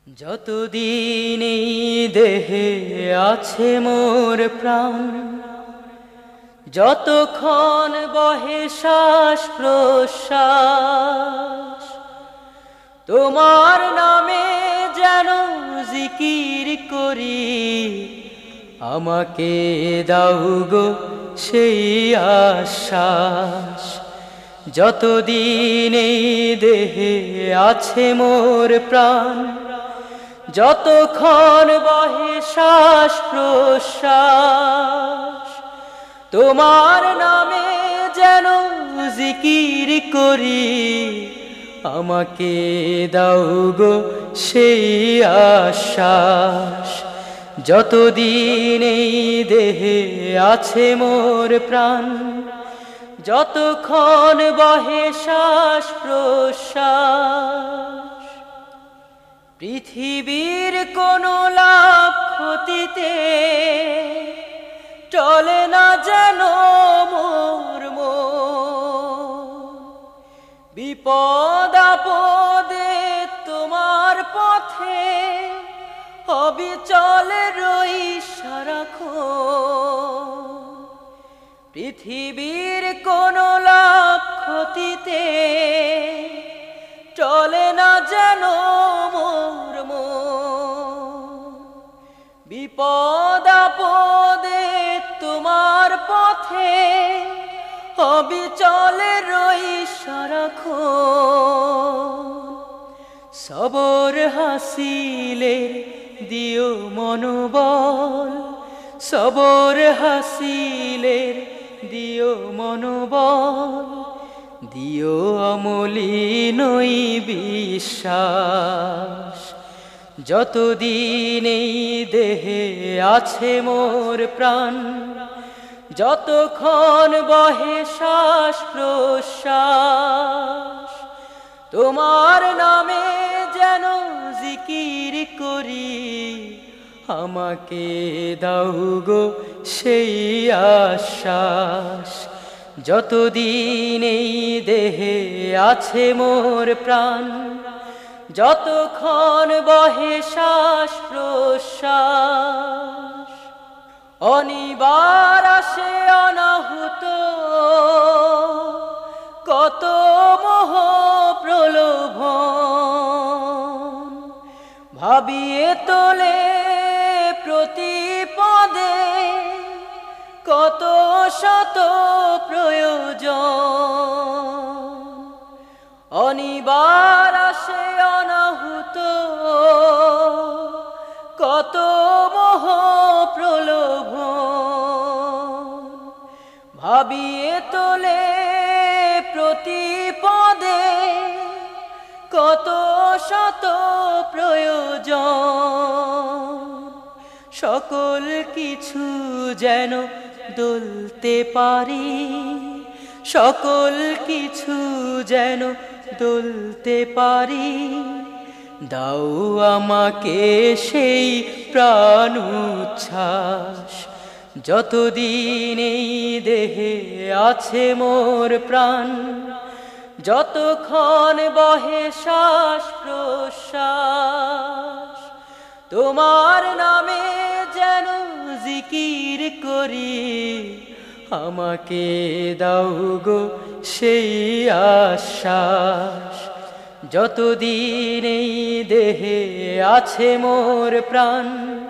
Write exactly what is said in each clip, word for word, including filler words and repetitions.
যতদিন এই দেহে আছে মোর প্রাণ, যতক্ষণ বহে শ্বাস প্রশ্বাস, তোমার নামে যেন জিকির করি। আমাকে দাও গো সেই আশ্বাস, যতদিন এই দেহে আছে মোর প্রাণ, যতক্ষণ বহে শ্বাস প্রশ্বাস, তোমার নামে যেন জিকির করি। আমাকে দাও গো সেই আশ্বাস, যতদিন এই দেহে আছে মোর প্রাণ, যতক্ষণ বহে শ্বাস প্রশ্বাস। পৃথিবীর কোন লাভ ক্ষতিতে চলে না যেন মোর মন, বিপদ আপদে তোমার পথে অবিচল রই সারাক্ষণ। পৃথিবীর কোন লাভ ক্ষতিতে চলে না যেন মোর মন, বিপদ আপদে তোমার পথে অবিচল রই সারাক্ষণ। সবর হাসিলে দিও মনোবল, সবর হাসিলে দিও মনোবল, দিও অমলিন বিশ্বাস। যতদিন এই দেহে আছে মোর প্রাণ, যতক্ষণ বহে শ্বাস প্রশ্বাস, তোমার নামে যেন জিকির করি। আমাকে দাও গো সেই আশ্বাস, যতদিন এই দেহে আছে মোর প্রাণ, যতক্ষণ বহে শ্বাস প্রশ্বাস। অনিবার আসে অনাহুত কত মোহ প্রলোভন, ভাবিয়ে তোলে প্রতিপদে কত শত প্রয়োজন। অনিবার আসে অনাহুত কত মোহ প্রলোভন, ভাবিয়ে তোলে প্রতিপদে কত শত প্রয়োজন। সকল কিছু যেন দোলতে পারি, সকল কিছু যেন দোলতে পারি। দাও আমাকে সেই প্রাণ উচ্ছ্বাস, যতদিন এই দেহে আছে মোর প্রাণ, যতক্ষণ বহে শ্বাস প্রশ্বাস, তোমার নামে যেন জিকির করি। আমাকে দাও গো সেই আশ্বাস, যতদিন এই দেহে আছে মোর প্রাণ,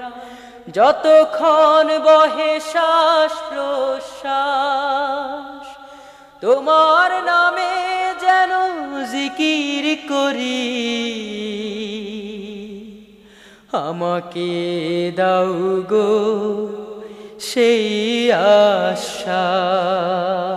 যতক্ষণ বহে শ্বাস প্রশ্বাস, তোমার নামে যেন জিকির করি। আমাকে দাও গো সেই আশ্বাস।